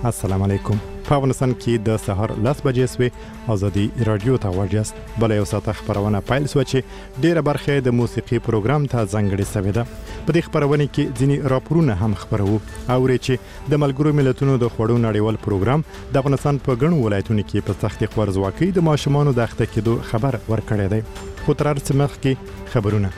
السلام علیکم. په افغانستان کې د سهار 10 بجې سوې ازادي رادیو ته ورجاست. بل یو ساعت خبرونه پایل سو چې ډیره برخه د موسیقي پروګرام ته ځانګړې سوې ده. په دې خبرونه کې ځینی راپورونه هم خبرو او چې د ملګرو ملتونو د خوړو نړیوال پروګرام د افغانستان په ګڼو ولایتونو کې په سختي خوارزواکۍ د ماشومانو د اخته کېدو خبر ورکړی دی. خو تر څه مخکې خبرونه.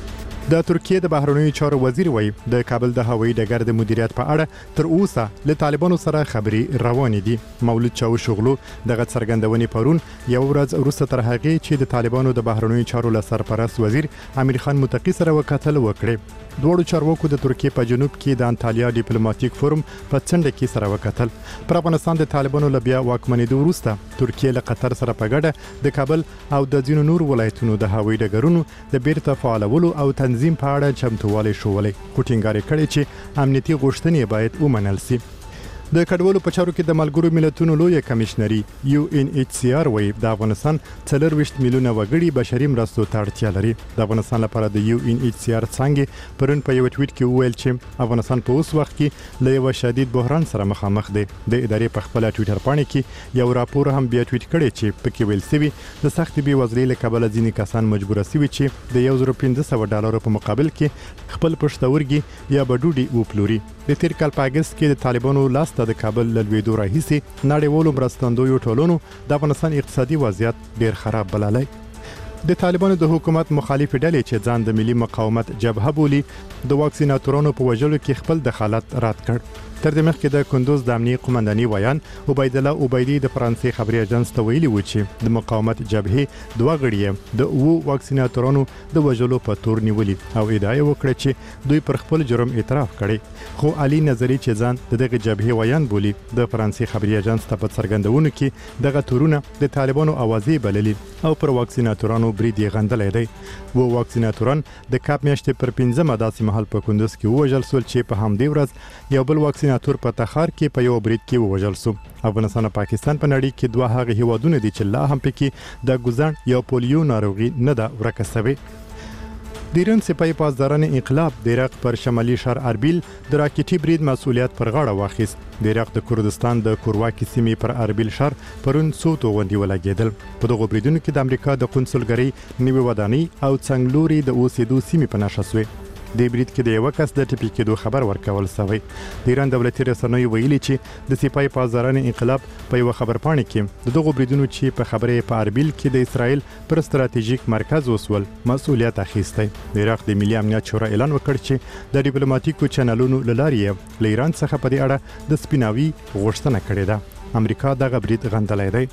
د ترکیه د بهرنیو چارو وزیر وایي د کابل د هوایي ډګر د مدیریت په اړه تر اوسه له طالبانو سره خبرې روانې دي. مولود چاوشوغلو دغه څرګندونې پرون یو ورځ وروسته تر هغې چې د طالبانو د بهرنیو چارو له سرپرست وزیر امیر خان متقی سره وکتل وکړي. دوړو چارواکو د ترکیه په جنوب کې د انټالیا ډیپلوماټیک فورم په څنډه کې سره وکتل. پر افغانستان د طالبانو له بیا واکمنېدو وروسته ترکیه له قطر سره په ګډه د کابل او د ځینو نور ولایتونو د هوایي ډګرونو د بیرته فعالولو او تنظیم په اړه چمتووالی شولې. خو ټینګار کړي چې امنیتي غوښتنې باید ومنل شي. د کډوالو په چارو کې د ملګرو ملتونو لوی کمشنري UNHCR وایي د افغانستان 24 میلیونه وګړي بشري مرستو ته اړتیا لري. د افغانستان لپاره د UNHCR څنګه پرون په یو ټویټ کې وویل چې افغانستان په اوس وخت کې له یو شدید بحران سره مخامخ دی. د ادارې په خپل ټویټر باندې کې یو راپور هم بیا ټویټ کړی چې پکې ویل شوی د سخت بېوزلۍ له کبله ځینې کسان مجبور شوي چې د $1500 په مقابل کې خپل پښتورګي یا بډوډي وپلوري. د تیر کال په اگست کې د طالبانو لاس د کابل لویدو راهیسي نړیوالو مرستندویو ټولونو د افغانستان اقتصادي وضعیت ډیر خراب بللی. د طالبانو د حکومت مخالف ډلې چې ځان د ملي مقاومت جبهه بولي د واکسیناتورانو په وژلو کې خپل دخالت رد کړ. تر دې مخکې د کندوز د امنیه قومنداني ویان عبید الله عبیدی د فرانسې خبري اژانس ته ویلي و چې د مقاومت جبهه دوه غړي د واکسیناتورانو د وژلو په تور نیولي او ادعا وکړه چې دوی پر خپل جرم اعتراف کړي. خو علي نظری چې ځان دغه جبهه ویان بولي د فرانسې خبري اژانس ته په څرګندونو کې دغه تورونه د طالبانو اوازې بللي او پر واکسیناتورانو برید غندلې دی. واکسیناتوران د کاپ میاشتې پر 15 داسې مهال په کندوز کې وژل سول چې په همدې ورځ یو بل واکسیناتور په تخار کې په یو برید کې وژل شو. افغانستان او پاکستان په نړۍ کې دوه هغه هیوادونه دي چې لا هم پکې د ګوزن یا پولیو ناروغي نه ده ورکه شوې. د ایران سپاه پاسداران انقلاب د عراق پر شمالي شهر اربیل د راکټي برید مسؤلیت پر غاړه واخیست. د عراق د کردستان د کورواکي سیمې پر اربیل شهر پرون څو توغندي ولګېدل. په دغه بریدونو کې د امریکا د قونسلګرۍ نوې ودانۍ او څنګلوري د اوسېدو سیمې په نښه شوې. د برید کې د یو کس د ټپي کېدو خبر ورکول شوی. د ایران دولتي رسنیو ویلي چې د سپاه پاسداران انقلاب په یو خبرپاڼه کې دغه بریدونو چې په خبره په اربیل کې د اسرائیل پر ستراتیژیک مرکز وسول مسؤلیت اخیستی. د عراق د ملي امنیت شورا اعلان وکړ چې د ډیپلوماټیکو چینلونو لارې له ایران څخه په دې اړه د سپیناوي غوښتنه کړې ده. امریکا دغه برید غندلی دی.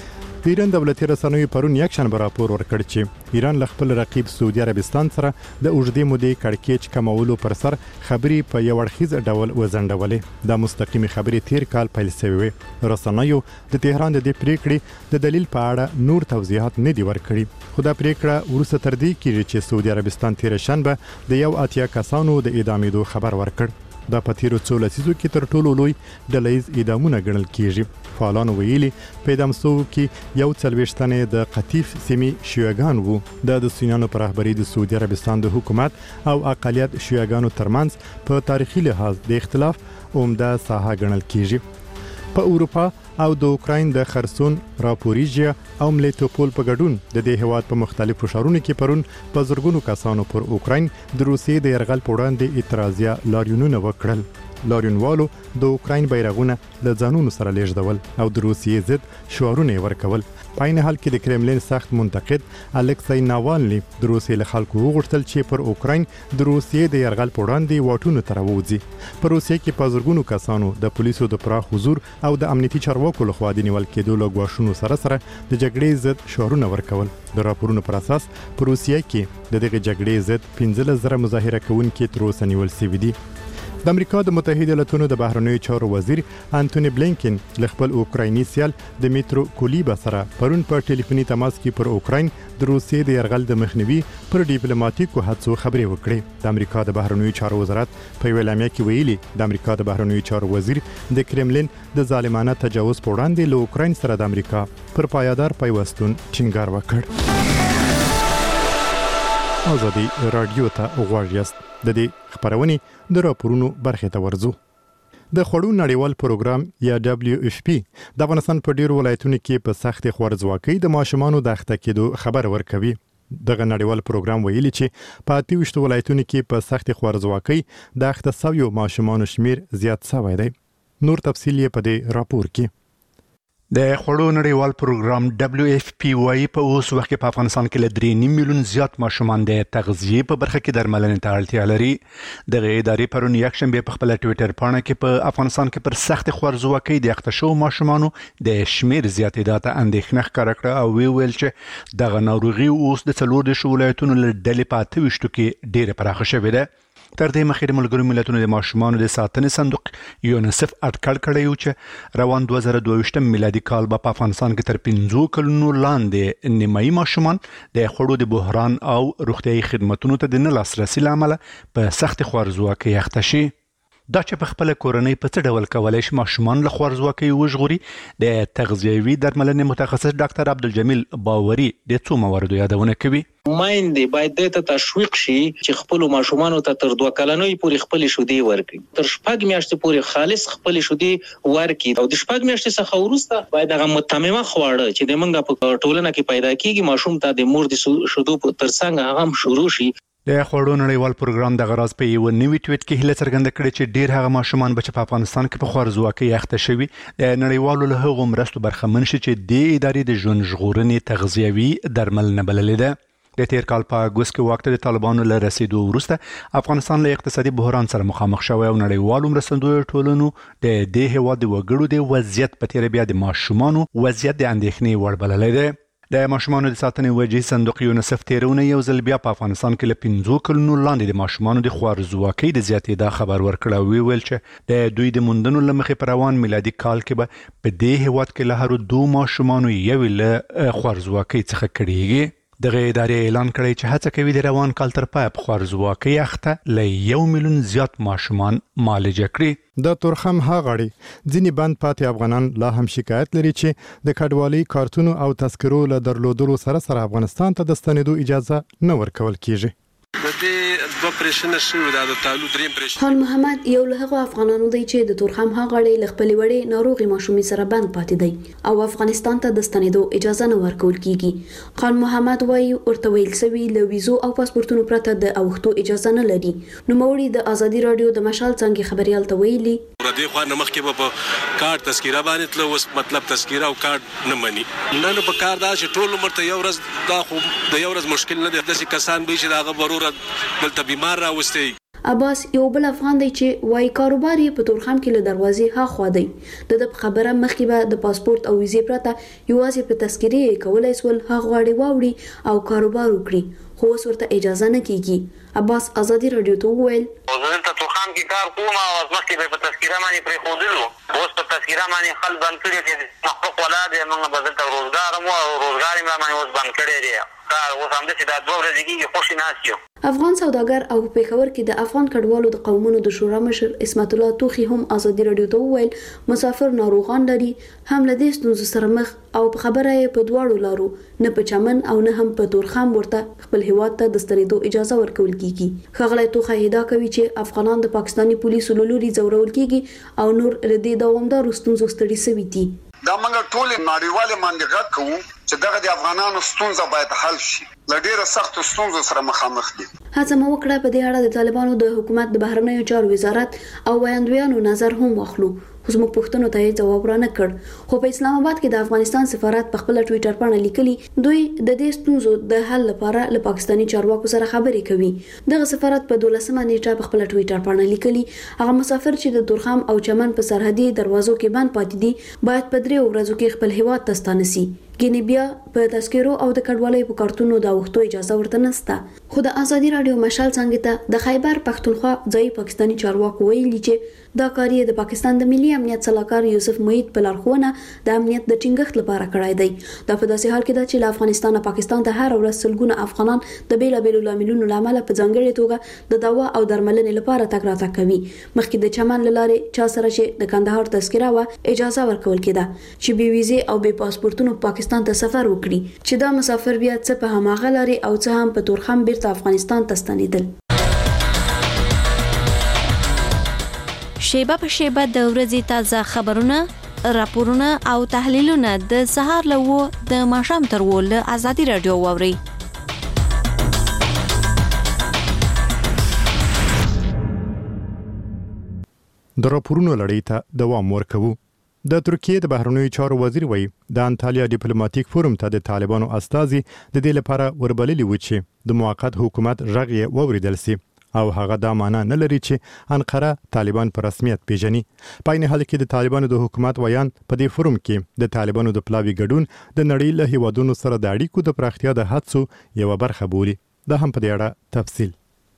د ایران دولتي رسنیو پرون یکشنبه راپور ورکړ چې ایران له خپل رقیب سعودي عربستان سره د اوږدې مودې کړکېچ کمولو پر سر خبرې په یو اړخیز ډول وزنډولې. دا مستقیمي خبرې تیر کال پیل شوې وې. رسنیو د تهران د دې پریکړې د دلیل په اړه نور توضیحات نه دي ورکړي. خو دا پریکړه وروسته تر دې کېږي چې سعودي عربستان تیر شنبه د 80 کسانو د اعدامېدو خبر ورکړ. دا په تیرو څو لسیزو کې تر ټولو لوی ډلهیز اعدامونه ګڼل کیږي. فعالانو ویلي په اعدام شوو کې یو 40 تنه د قطیف سیمې شیعاګان وو. د سنیانو پر رهبري د سعودي عربستان د حکومت او اقلیت شیعاګانو ترمنځ په تاریخي لحاظ د اختلاف عمده ساحه ګڼل کیږي. په اروپا او د اوکراین د خرسون، راپوریژیا او ملیټوپول په ګډون د دې هیواد په مختلفو ښارونو کې پرون په زرګونو کسانو پر اوکراین د روسیې د یرغل په وړاندې اعتراضیه لاریونونه وکړل. لاریونوالو د اوکراین بیرغونه له ځانونو سره لیږدول او د روسیې ضد شعارونه ورکول. په عین حال کې د کرملین سخت منتقد الکسای ناوالني د روسیې له خلکو وغوښتل چې پر اوکراین د روسیې د یرغل په وړاندې واټونو ته راوځي. په روسیې کې په زرګونو کسانو د پولیسو د پراخ حضور او د امنیتي چارواکو لخوا د نیول کېدو له ګواښونو سره د جګړې ضد شعارونه ورکول. د راپورونو پر اساس په روسیې کې د دغه جګړې ضد 15,000 مظاهره کوونکي تر اوسه نیول شوي دي. د امریکا د متحده ایالاتونو د بهرنیو چارو وزیر انټونی بلینکن له خپل اوکرایني سیال دمیترو کولیبا سره پرون په ټلیفوني تماس کې پر اوکراین د روسیې د یرغل د مخنیوي پر ډیپلوماټیکو هڅو خبرې وکړې. د امریکا د بهرنیو چارو وزارت په یو اعلامیه کې ویلي د امریکا د بهرنیو چارو وزیر د کرملین د ظالمانه تجاوز په وړاندې له اوکراین سره د امریکا پر پایدار پیوستون ټینګار وکړ. ازادي رادیو ته غواړئ د دې خبرونه د راپورونو برخه ته ورزو. د خوړو نړیوال پروګرام یا WFP د افغانستان په ډیرو ولایتونو کې په سخت خوارځواکۍ د ماشومانو د اخته کېدو خبر ورکوي. دغه نړیوال پروګرام ویلي چې په 28 ولایتونو کې په سخت خوارځواکۍ د اخته شویو ماشومانو شمیر زیات شوی دی. نور تفصیل یې په دې راپور کې. د خوړو نړیوال پروګرام WFP وايي په اوس وخت کې په افغانستان کې له 3.5 میلیون زیات ماشومان د تغذیه په برخه کې درملنې ته اړتیا لري. د ادارې پرون یکشنبه په خپل ټوئیټر باندې کې په افغانستان کې پر سخت خوارځواکۍ د اخته شوو ماشومانو د شمیر زیاتېدا ته اندېښنه ښکاره کړه او ویل چې دغه ناروغي اوس د 14 ولایتونو له ډلې په 28 کې ډېره پراخه شوې ده. تر دې مخکې د ملګرو ملتونو د ماشومانو د ساتنې صندوق یونیسف اټکل کړی و چې روان 2022 میلادي کال په افغانستان کې تر 15 کلونو لاندې نیمایي ماشومان د خوړو د بحران او روغتیايي خدماتو ته د نه لاسرسي لامل په سخت خوارځواکۍ اخته شي. دا چې په خپل کورنۍ په څه ډول کولای شي ماشومان له خوارځواکۍ وژغوري، د تغذیوي درملنې متخصص ډاکټر عبدالجمیل باوري د څو مواردو یادونه کوي. مایندې باید د تشویق شي چې خپل ماشومان ته تر 2 کلنۍ پورې خپل شودي ورکړي، تر 4 میاشتې پورې خالص خپل شودي ورکړي او د 4 میاشتې څخه وروسته باید هغه متممه خواړه چې د موږ په ټولنه کې پیدا کیږي ماشوم ته د مور د شودو تر څنګ هغه شروع شي. د خوړو نړیوال پروګرام د غراز په یو نوی ټویټ کې هله څرګنده کړې چې ډیر هغه ماشومان چې په افغانستان کې په خوارځواکۍ اخته شوي د نړیوالو له هغو مرستو برخمن شي چې د ادارې د ژوند ژغورنې تغذیوي درملنه بللې ده. د تیر کال په اګوست کې وخت د طالبانو له رسیدو وروسته افغانستان له اقتصادي بحران سره مخامخ شوی او نړیوالو مرستندویو ټولنو د دې هیواد د وګړو د وضعیت په تیر بیا د ماشومانو وضعیت د اندېښنې وړ بللی دی. د ماشومانو د ساتنې وجې صندوق یونیسف تیرونه یو ځل بیا په افغانستان کې له 15 کلونو لاندې د ماشومانو د خوارځواکۍ د زیاتېدا خبر ورکړ او ویل چې د دوی د موندنو له مخې پر روان میلادي کال کې به په دې هیواد کې له هر 2 ماشومانو یو له خوارځواکۍ څخه کړيږي. دغه ادارې اعلان کړی چې هڅه کوي د روان کال تر پای په خوارځواکۍ اخته له 1 میلیون زیات ماشومان معالجه کړي. د تورخم هاغړي ځینی بند پاتې افغانان لا هم شکایت لري چې د کډوالۍ کارتونو او تذکرو له درلودلو سره افغانستان ته د ستنېدو اجازه نه ورکول کیږي. خان محمد یو له هغه افغانانو دی چې د تورخم هاغړي له خپل وړي ناروغي ماشومې سره بند پاتې دی او افغانستان ته د ستنېدو اجازه نه ورکول کیږي. خان محمد وايي ورته ویل سوي له ویزو او پاسپورتونو پرته د اوختو اجازه نه لري. نو موري د ازادي رادیو د مشال څنګه خبريال ته ویلي ردی خو نه مخکې په کارت تذکره باندې تل وس مطلب تذکره او کارت نه مني نه په کار دا چې ټول عمر ته یو ورځ دا خو د یو ورځ مشکل نه دی د کسان به چې دا ضرورت دلته بیمار راوستي. عباس یو بل افغان دی چې وای کاروبار یې په تورخم کې له دروازې ها خوا دی د خبره مخکې به د پاسپورت او ویزې پرته یوازې په تذکرې کولای سول ها غواړي واوړي او کاروبار وکړي خو اوس ورته اجازه نه کیږي. عباس ازادي رادیو ته وویل دلته تورخم کې کار کوم او مخکې په تذکره باندې پرې خودلو اوس په تذکره باندې خل بند کړی دي مخلوق ولادت موږ به دلته روزګار مو روزګار یې باندې اوس بند کړی دی کار اوس هم د دا 2 ورځې کې خوشی ناسیو. افغان سوداګر او پیښور کې د افغان کډوالو د قومونو د شورا مشر اسمت الله توخي هم ازادي رادیو ته وویل مسافر ناروغان لري هم له دې ستونزو سره مخ او په خبره یې په دواړو لارو نه په چمن او نه هم په تورخم ورته خپل هیواد ته د ستنېدو اجازه ورکول کیږي. خغلی توخه هدا کوي چې افغانان د پاکستاني پولیسو له لوري ځورول کیږي او نور ردی دوامدار ستونزو ستړي سوي دي. دا موږ ټول نړیوال مانډګات کوو چې دغه د افغانانو ستونزه باید حل شي. لډیره سخت ستونزو سره مخامخ دي. هڅه مو وکړه په دې اړه د طالبانو د حکومت د بهرنیو چارو وزارت او ویاندویانو نظر هم واخلو خو زموږ پوښتنو ته جواب را نه کړ. خو په اسلام آباد کې د افغانستان سفارت په خپل ټوئیټر باندې لیکلي دوی د دې ستونزو د حل لپاره له پاکستاني چارواکو سره خبرې کوي. دغه سفارت په 12 نیټه په خپل ټوئیټر باندې لیکلي هغه مسافر چې د تورخم او چمن په سرحدي دروازو کې بند پاتې دي باید په 3 ورځو کې خپل هیواد ته ستانسي. ګینه بیا په تذکرو او د کډوالۍ په کارتونو د وختو اجازه ورته نسته. خو د ازادي رادیو مشال څنګه ته د خیبر پختونخوا ځای پاکستاني چارواکو ویلي چې دا کاری د پاکستان د ملي امنیت صلاحکار یوسف موحد په لارښوونه د امنیت د ټینګښت لپاره کړای دی. دا په داسې حال کې ده چې له افغانستان پاکستان ته هر ورځ سلګونه افغانان د بیلابېلو لاملونو لامل په ځانګړي توګه د دوا او درملنې لپاره تګ راتګ کوي. مخکې د چمن لارې چا سره چې د کندهار تذکره و اجازه ورکول کېده چې بي ویزې او بي پاسپورتونو پاکستان ته سفر وکړي چې دا مسافر بیا څه په هماغه لارې او څه هم په تورخم بیرته افغانستان ته ستنېدل. شیبه په شیبه د ورځې تازه خبرونه، راپورونه او تحلیلونه د سهار له 9 د ماښام تر 10 له ازادي رادیو واوري. د راپورونو لړۍ ته دوام ورکوو. د ترکیه د بهرنیو چارو وزیر وایي د انټالیا ډیپلوماټیک فورم ته د طالبانو استازي د دې لپاره وربللي و چې د موقت حکومت رغ یې ووریدل سي او هغه دا معنی نه لري چې انقره طالبان په رسمیت پیژني. په عین حال کې د طالبانو د حکومت ویان په دې فورم کې د طالبانو د پلاوي ګډون د نړۍ له هیوادونو سره د اړیکو د پراختیا د هڅو یو برخه بولي. دا هم په دې اړه تفصیل.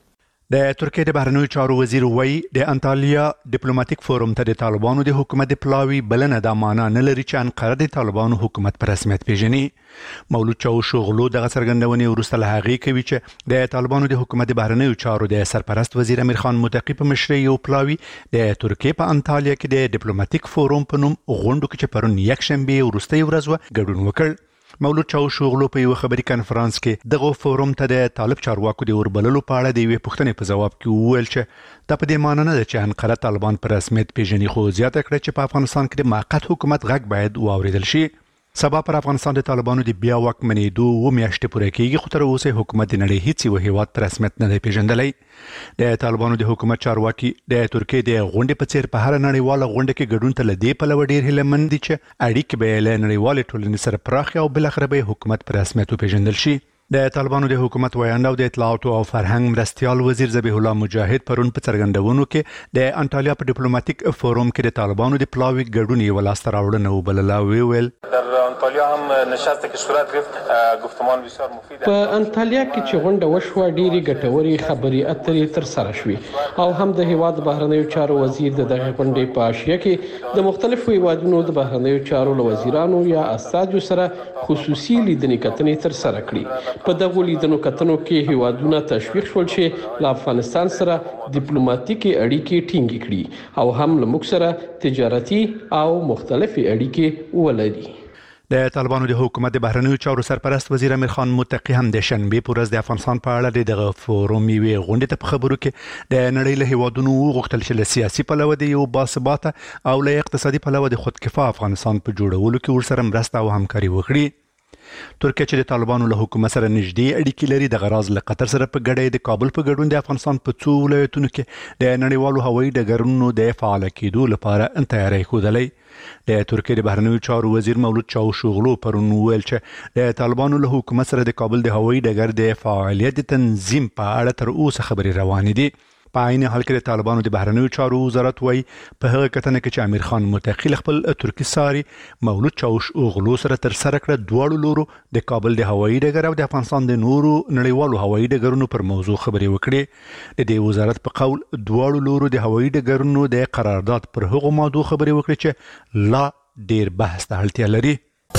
د ترکیه د بهرنیو چارو وزیر وایي د انټالیا ډیپلوماټیک فورم ته د طالبانو د حکومت د پلاوي بلنه د معنا نه لري چې انقره د طالبانو حکومت په رسمیت پیژني. مولود چاوشوغلو د څرګندونې وروسته له هغې کوي چې د طالبانو د حکومت د بهرنیو چارو د سرپرست وزیر امیر خان متقی په مشرۍ یو پلاوي د ترکیه په انټالیا کې د ډیپلوماټیک فورم په نوم غونډه کې چې پرون یکشنبه وروسته ورځ ګډون وکړ. مولود چاوشوغلو په یو خبري کانفرنس کې دغه فورم ته د طالب چارواکو د وربللو په اړه د یوې پوښتنې په جواب کې وویل چې دا په دې معنی نه ده چې انقره طالبان په رسمیت پیژني، خو زیاته کړه چې په افغانستان کې د موقت حکومت غږ باید واوریدل شي. سبا پر افغانستان د طالبانو د بیا واکمنېدو و میاشتې پوره کېږي، خو تر اوسه حکومت د نړۍ هیڅ یو هیواد په رسمیت نه دی پیژندلی. د طالبانو د حکومت چارواکي د ترکیه د غونډې په څیر په هر نړیواله غونډه کې ګډون ته لدی په لور ډیر هیلهمند دي چې اړیکې به له نړیوالې ټولنې سره پراخ او بل اخر به حکومت په رسمیت پیژندل شي. د طالبانو د حکومت ویاند او د اطلاعات او فرهنګ مرستيال وزیر ذبیح الله مجاهد پرون په څرګندونو کې د انټالیا په ډیپلوماټیک فورم کې د طالبانو د پلاوي ګډون یو لاس راوړنه وبلله. ویل در انطالیا هم نشسته که صورت گرفت گفتمان بسیار مفید په انطالیا کې چې غونډه وشوه ډېری ګټوري خبري اترې تر سره شوې او هم د هیواد بهرنیو چارو وزیر د دغه غونډې په اشیا کې د مختلفو هیوادونو د بهرنیو چارو وزیرانو یا استادو سره خصوصي لیدنې کتنې تر سره کړې. په دغه لیدنو کتنو کې هیوادونه تشویق شول چې له افغانستان سره ډیپلوماټیکي اړیکې ټینګې کړي او هم له موږ سره تجارتي او مختلفي اړیکې ولري. د طالبانو د حکومت د بهرنیو چارو سرپرست وزیر امیر خان متقی هم د شنبه پر ورځ د افغانستان په اړه دغه فورم یوې غونډې ته په خبرو کې د نړۍ له هیوادونو غوښتل چې له سیاسي پلوه د یو باثباته او له اقتصادي پلوه د خودکفا افغانستان په جوړولو کې ورسره مرسته او همکاري وکړي. ترکیه چې د طالبانو له حکومت سره نږدې اړیکې لري د غراز له قطر سره په ګډه د کابل په ګډون د افغانستان په څو ولایتونو کې د نړیوالو هوایي ډګرونو د فعال کېدو لپاره تیاری ښودلې. د ترکیه د بهرنیو چارو وزیر مولود چاوشوغلو پرون ویل چې د طالبانو له حکومت سره د کابل د هوایي ډګر د فعالیت تنظیم په اړه تر اوسه خبرې روانې دي. په عین حال کې د طالبانو د بهرنیو چارو وزارت وایي په هغه کتنه کې چې امیر خان متقی خپل ترکی ساري مولود چاوشوغلو سره تر سره کړ دواړو لورو د کابل د هوایي ډګر او د افغانستان د نورو نړیوالو هوایي ډګرونو پر موضوع خبرې وکړي. د دې وزارت په قول دواړو لورو د هوایي ډګرونو د قرارداد پر هغو موضوع خبرې وکړي چې لا ډیر بحث ته اړتیا لري.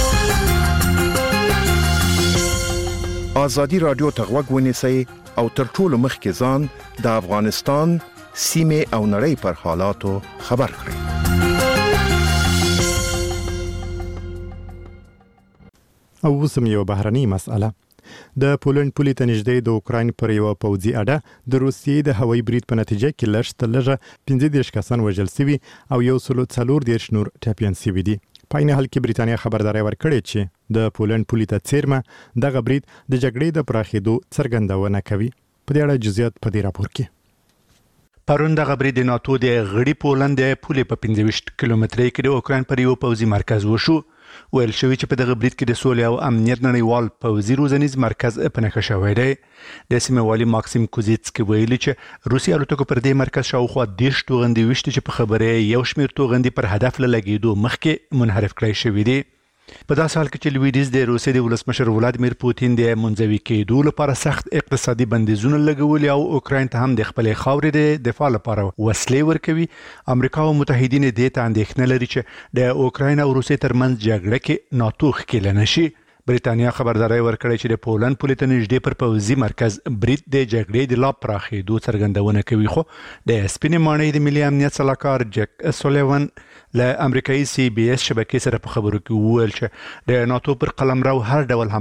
ازادي رادیو ته غوږ ونیسئ او تر ټولو مخکې ځان د افغانستان سیمه او نړۍ پر حالاتو خبر کړئ. او وسم یو بهرني مسأله د پولند پولې ته نږدې د اوکراین پر یو پوځي اډه د روسیې د هوایي برید په نتیجه کې لږ 15 کسان وژل شوي او 140 نور ټپیان شوي دي. په عین حال کې بریټانیا خبرداري ورکړې چې د پولند پولې ته څیرمه دغه برید د جګړې د پراخېدو څرګندونه کوي. په دې اړه جزئیات په دې راپور کې. پرون دغه برید د ناتو د غړي پولند د پولې په 15 کیلومترۍ کې د اوکراین پر یو پوځي مرکز وشو. ویل شوی چې په دغه برید کې د سولې او امنیت نړیوال پوځي روزنیز مرکز په نښه شوی دی. د سیمې والي ماکسیم کوزیتسکي ویلي چې روسي الوتکو پر دې مرکز شاوخوا 10 توغندي وشتي چې په خبره یو شمېر توغندي پر هدف لګیدو مخکې منحرف کړی شوی دی. په داسې حال کې چې لویدیز د روسیې د ولسمشر ولادیمیر پوتین د منځوي کېدو لپاره سخت اقتصادي بندیزونه لګولي او اوکراین ته هم د خپلې خاورې د دفاع لپاره وسلې ورکوي، امریکا او متحدین دې ته اندېښنه لري چې د اوکراین او روسیې ترمنځ جګړه کې ناتو ښکېل نشي. بریټانیا خبرداري ورکړې چې د پولند پولې ته نږدې پر پوځي مرکز برید د جګړې د لا پراخېدو څرګندونه کوي. خو د سپینې ماڼۍ د ملي امنیت سلاکار جک سولیوان له امریکایي CBS شبکې سره په خبرو کې وویل چې د ناتو پر قلمرو هر ډول